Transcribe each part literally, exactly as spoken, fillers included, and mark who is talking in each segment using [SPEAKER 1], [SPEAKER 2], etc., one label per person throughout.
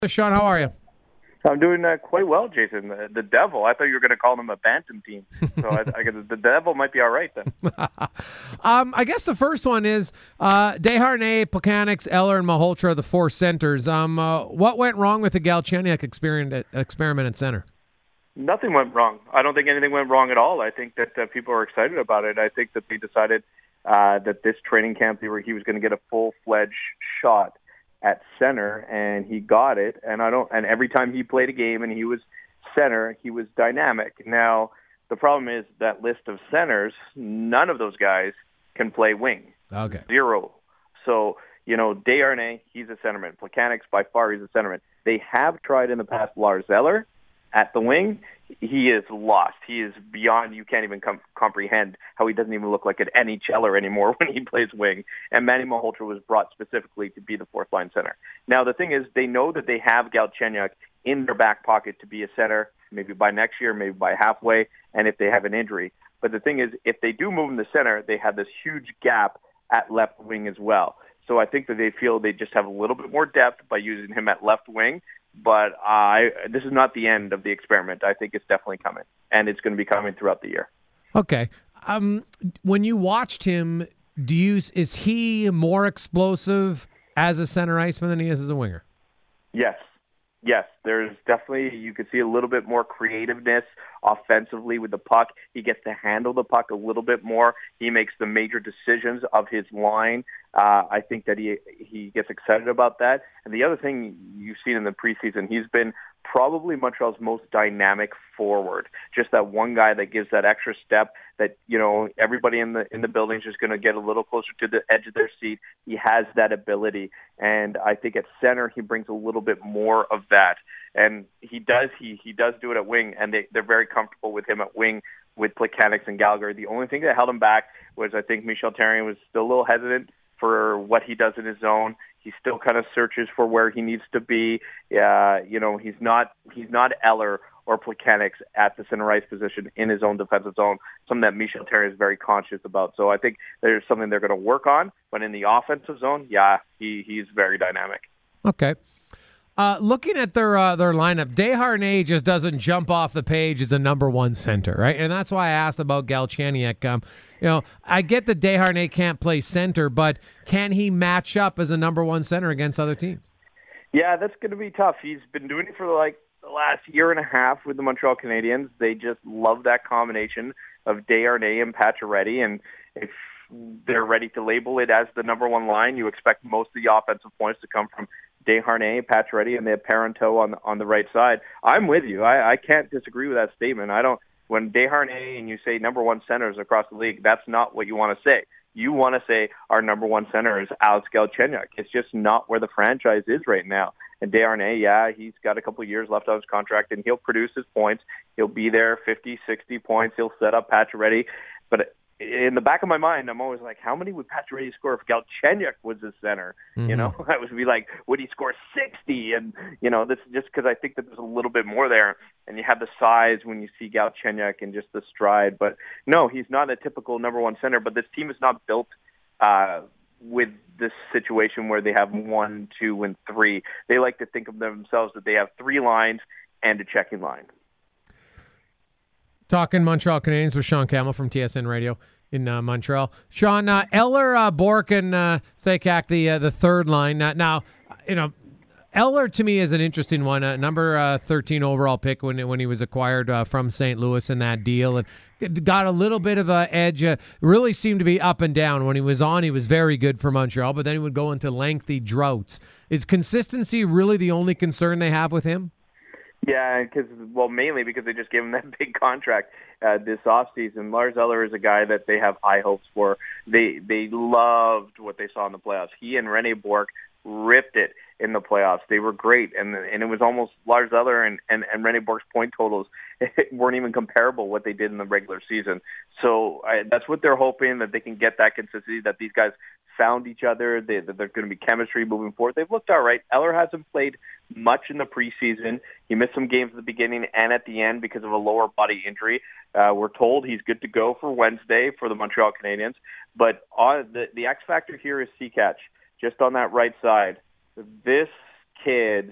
[SPEAKER 1] Sean, how are you?
[SPEAKER 2] I'm doing uh, quite well, Jason. The, the Devil. I thought you were going to call them a bantam team. So I, I guess the Devil might be all right then.
[SPEAKER 1] um, I guess the first one is uh, Desharnais, Plekanec, Eller, and Malhotra, the four centers. Um, uh, what went wrong with the Galchenyuk experiment, experiment at center?
[SPEAKER 2] Nothing went wrong. I don't think anything went wrong at all. I think that uh, people are excited about it. I think that they decided uh, that this training camp, they were, he was going to get a full-fledged shot at center, and he got it. And I don't. And every time he played a game and he was center, he was dynamic. Now, the problem is that list of centers, none of those guys can play wing.
[SPEAKER 1] Okay.
[SPEAKER 2] Zero. So, you know, Desharnais, he's a centerman. Plekanec, by far, he's a centerman. They have tried in the past Lars Eller at the wing. He is lost. He is beyond, you can't even com- comprehend how he doesn't even look like an N H L er anymore when he plays wing. And Manny Malhotra was brought specifically to be the fourth line center. Now, the thing is, they know that they have Galchenyuk in their back pocket to be a center, maybe by next year, maybe by halfway, and if they have an injury. But the thing is, if they do move him to center, they have this huge gap at left wing as well. So I think that they feel they just have a little bit more depth by using him at left wing. But I, this is not the end of the experiment. I think it's definitely coming, and it's going to be coming throughout the year.
[SPEAKER 1] Okay. Um, when you watched him, do you is he more explosive as a center iceman than he is as a winger?
[SPEAKER 2] Yes. Yes, there's definitely, you could see a little bit more creativeness offensively with the puck. He gets to handle the puck a little bit more. He makes the major decisions of his line. Uh, I think that he he gets excited about that. And the other thing you've seen in the preseason, he's been probably Montreal's most dynamic forward. Just that one guy that gives that extra step that, you know, everybody in the in the building is just going to get a little closer to the edge of their seat. He has that ability. And I think at center, he brings a little bit more of that. And he does he he does do it at wing, and they, they're very comfortable with him at wing with Plekanec and Gallagher. The only thing that held him back was I think Michel Therrien was still a little hesitant for what he does in his zone. He still kind of searches for where he needs to be. Uh, you know, he's not he's not Eller or Plekanec at the center ice position in his own defensive zone, something that Michel Therrien is very conscious about. So I think there's something they're going to work on. But in the offensive zone, yeah, he he's very dynamic.
[SPEAKER 1] Okay. Uh, looking at their uh, their lineup, Desharnais just doesn't jump off the page as a number one center, right? And that's why I asked about Galchenyuk. Um, you know, I get that Desharnais can't play center, but can he match up as a number one center against other teams?
[SPEAKER 2] Yeah, that's going to be tough. He's been doing it for like the last year and a half with the Montreal Canadiens. They just love that combination of Desharnais and Pacioretty, and if they're ready to label it as the number one line, you expect most of the offensive points to come from Desharnais, Pacioretty, and they have Parenteau on the, on the right side. I'm with you. I, I can't disagree with that statement. I don't. When Desharnais and you say number one centers across the league, that's not what you want to say. You want to say our number one center is Alex Galchenyuk. It's just not where the franchise is right now. And Desharnais, yeah, he's got a couple of years left on his contract, and he'll produce his points. He'll be there, fifty, sixty points. He'll set up Pacioretty. But in the back of my mind, I'm always like, how many would Pacioretty score if Galchenyuk was his center? Mm-hmm. You know, I would be like, would he score sixty? And, you know, this is just because I think that there's a little bit more there. And you have the size when you see Galchenyuk and just the stride. But, no, he's not a typical number one center. But this team is not built uh, with this situation where they have one, two, and three. They like to think of themselves that they have three lines and a checking line.
[SPEAKER 1] Talking Montreal Canadiens with Sean Campbell from T S N Radio in uh, Montreal. Sean, uh, Eller, uh, Bourque, and uh, Sakak, the uh, the third line. Uh, now, you know, Eller to me is an interesting one. Uh, number uh, thirteen overall pick when when he was acquired uh, from Saint Louis in that deal, and got a little bit of an edge. Uh, really seemed to be up and down. When he was on, he was very good for Montreal, but then he would go into lengthy droughts. Is consistency really the only concern they have with him?
[SPEAKER 2] Yeah, because well, mainly because they just gave him that big contract uh, this offseason. Lars Eller is a guy that they have high hopes for. They they loved what they saw in the playoffs. He and Rene Bourque ripped it in the playoffs. They were great, and and it was almost Lars Eller and, and, and Rene Bourque's point totals weren't even comparable what they did in the regular season. So I, that's what they're hoping, that they can get that consistency, that these guys found each other, they, that there's going to be chemistry moving forward. They've looked all right. Eller hasn't played much in the preseason. He missed some games at the beginning and at the end because of a lower body injury. Uh, we're told he's good to go for Wednesday for the Montreal Canadiens. But on the, the X factor here is Sakak, just on that right side. This kid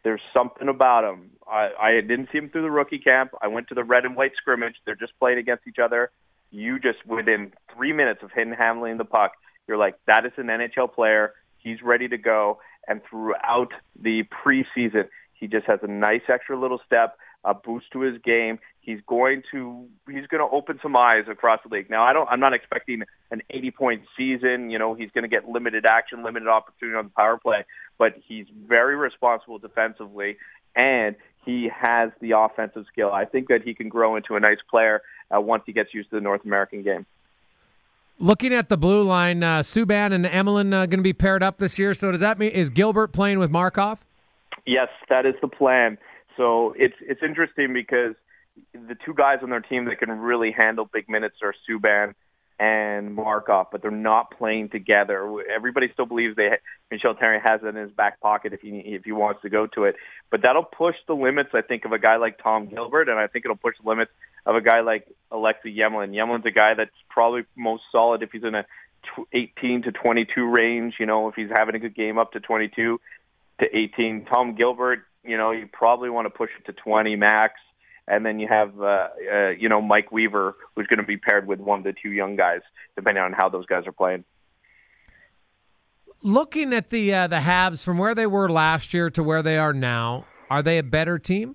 [SPEAKER 2] There's something about him. I, I didn't see him through the rookie camp. I went to the red and white scrimmage. They're just playing against each other. You just, within three minutes of him handling the puck, you're like, that is an N H L player. He's ready to go. And throughout the preseason, he just has a nice extra little step, a boost to his game. He's going to he's going to open some eyes across the league. Now, I don't I'm not expecting an eighty point season. You know, he's going to get limited action, limited opportunity on the power play, but he's very responsible defensively, and he has the offensive skill. I think that he can grow into a nice player uh, once he gets used to the North American game.
[SPEAKER 1] Looking at the blue line, uh, Subban and Emelin uh, going to be paired up this year. So does that mean is Gilbert playing with Markov?
[SPEAKER 2] Yes, that is the plan. So it's it's interesting because the two guys on their team that can really handle big minutes are Subban and Markov, but they're not playing together. Everybody still believes they Michel Therrien has it in his back pocket if he if he wants to go to it. But that'll push the limits, I think, of a guy like Tom Gilbert, and I think it'll push the limits of a guy like Alexei Emelin. Emelin's a guy that's probably most solid if he's in a eighteen to twenty-two range. You know, if he's having a good game, up to twenty-two to eighteen. Tom Gilbert, you know, you probably want to push it to twenty max. And then you have, uh, uh, you know, Mike Weaver, who's going to be paired with one of the two young guys, depending on how those guys are playing.
[SPEAKER 1] Looking at the uh, the Habs from where they were last year to where they are now, are they a better team?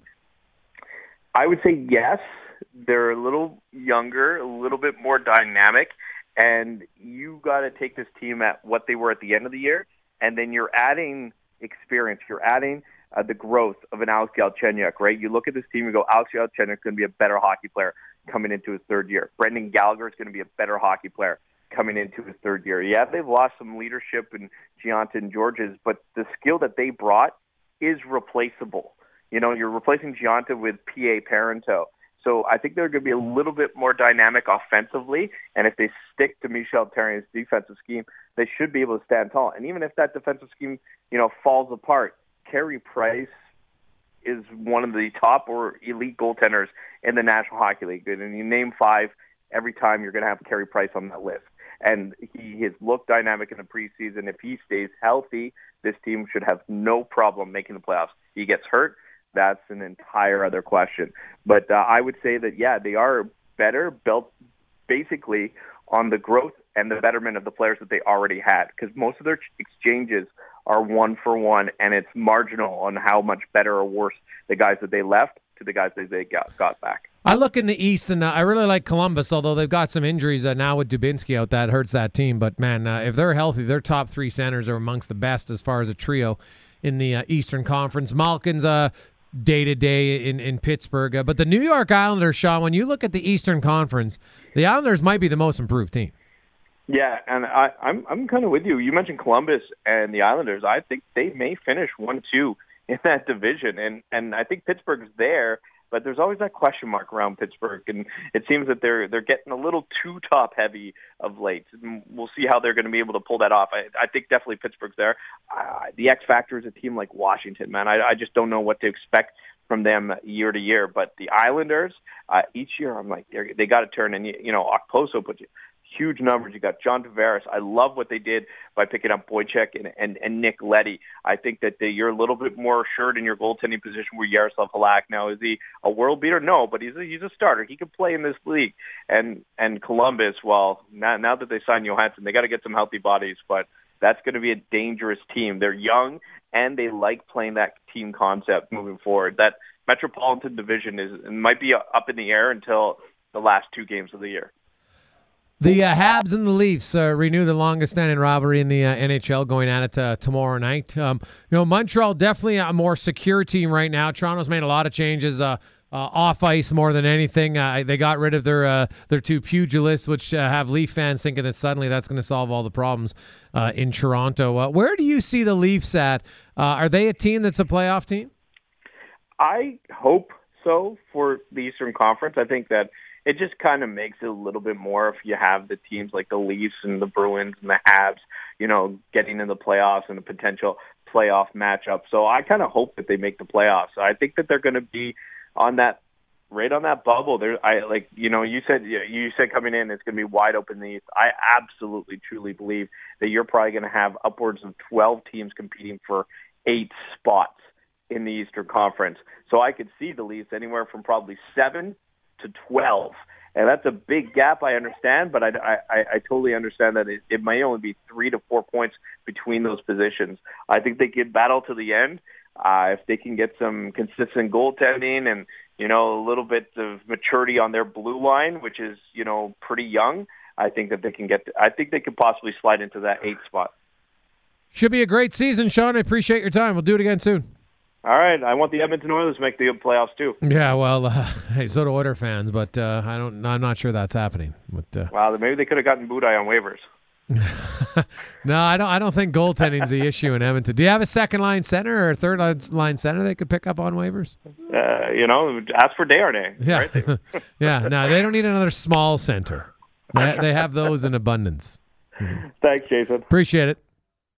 [SPEAKER 2] I would say yes. They're a little younger, a little bit more dynamic, and you got to take this team at what they were at the end of the year, and then you're adding experience. You're adding Uh, the growth of an Alex Galchenyuk, right? You look at this team and go, Alex Galchenyuk is going to be a better hockey player coming into his third year. Brendan Gallagher is going to be a better hockey player coming into his third year. Yeah, they've lost some leadership in Gianta and Georges, but the skill that they brought is replaceable. You know, you're replacing Gianta with P A Parento. So I think they're going to be a little bit more dynamic offensively, and if they stick to Michel Therrien's defensive scheme, they should be able to stand tall. And even if that defensive scheme, you know, falls apart, Carey Price is one of the top or elite goaltenders in the National Hockey League. And you name five, every time you're going to have Carey Price on that list. And he has looked dynamic in the preseason. If he stays healthy, this team should have no problem making the playoffs. He gets hurt, that's an entire other question. But uh, I would say that, yeah, they are better, built basically on the growth and the betterment of the players that they already had, because most of their exchanges are one for one, and it's marginal on how much better or worse the guys that they left to the guys that they got, got back.
[SPEAKER 1] I look in the East, and uh, I really like Columbus, although they've got some injuries uh, now with Dubinsky out. That hurts that team. But, man, uh, if they're healthy, their top three centers are amongst the best as far as a trio in the uh, Eastern Conference. Malkin's uh, day-to-day in, in Pittsburgh. Uh, but the New York Islanders, Sean, when you look at the Eastern Conference, the Islanders might be the most improved team.
[SPEAKER 2] Yeah, and I, I'm I'm kind of with you. You mentioned Columbus and the Islanders. I think they may finish one two in that division, and and I think Pittsburgh's there, but there's always that question mark around Pittsburgh, and it seems that they're they're getting a little too top heavy of late. We'll see how they're going to be able to pull that off. I, I think definitely Pittsburgh's there. Uh, the X factor is a team like Washington, man. I, I just don't know what to expect from them year to year. But the Islanders, uh, each year, I'm like, they got to turn, and you, you know, Okposo put you. Huge numbers. You got John Tavares. I love what they did by picking up Boychuk and, and, and Nick Leddy. I think that they, you're a little bit more assured in your goaltending position with Yaroslav Halak. Now, is he a world beater? No, but he's a, he's a starter. He can play in this league. And and Columbus, well, now, now that they signed Johansson, they got to get some healthy bodies, but that's going to be a dangerous team. They're young, and they like playing that team concept moving forward. That Metropolitan Division is might be up in the air until the last two games of the year.
[SPEAKER 1] The uh, Habs and the Leafs uh, renew the longest-standing rivalry in the uh, N H L, going at it uh, tomorrow night. Um, you know, Montreal definitely a more secure team right now. Toronto's made a lot of changes uh, uh, off ice more than anything. Uh, they got rid of their uh, their two pugilists, which uh, have Leaf fans thinking that suddenly that's going to solve all the problems uh, in Toronto. Uh, where do you see the Leafs at? Uh, are they a team that's a playoff team?
[SPEAKER 2] I hope so for the Eastern Conference. I think that it just kind of makes it a little bit more if you have the teams like the Leafs and the Bruins and the Habs, you know, getting in the playoffs and a potential playoff matchup. So I kind of hope that they make the playoffs. I think that they're going to be on that, right on that bubble. There, I like, you know, you said you said coming in it's going to be wide open in the East. I absolutely, truly believe that you're probably going to have upwards of twelve teams competing for eight spots in the Eastern Conference. So I could see the Leafs anywhere from probably seven to twelve. And that's a big gap, I understand, but I, I, I totally understand that it, it may only be three to four points between those positions. I think they could battle to the end uh, if they can get some consistent goaltending and, you know, a little bit of maturity on their blue line, which is, you know, pretty young. I think that they can get, I think they could possibly slide into that eighth spot.
[SPEAKER 1] Should be a great season, Sean. I appreciate your time. We'll do it again soon.
[SPEAKER 2] All right. I want the Edmonton Oilers to make the playoffs too.
[SPEAKER 1] Yeah, well, uh, hey, so do Oiler fans, but uh, I don't. I'm not sure that's happening. But uh,
[SPEAKER 2] wow, maybe they could have gotten Budaj on waivers.
[SPEAKER 1] No, I don't. I don't think goaltending's the issue in Edmonton. Do you have a second line center or a third line center they could pick up on waivers?
[SPEAKER 2] Uh, you know, ask for Desharnais.
[SPEAKER 1] Yeah,
[SPEAKER 2] right?
[SPEAKER 1] yeah. No, they don't need another small center. They, they have those in abundance.
[SPEAKER 2] Thanks, Jason.
[SPEAKER 1] Appreciate it.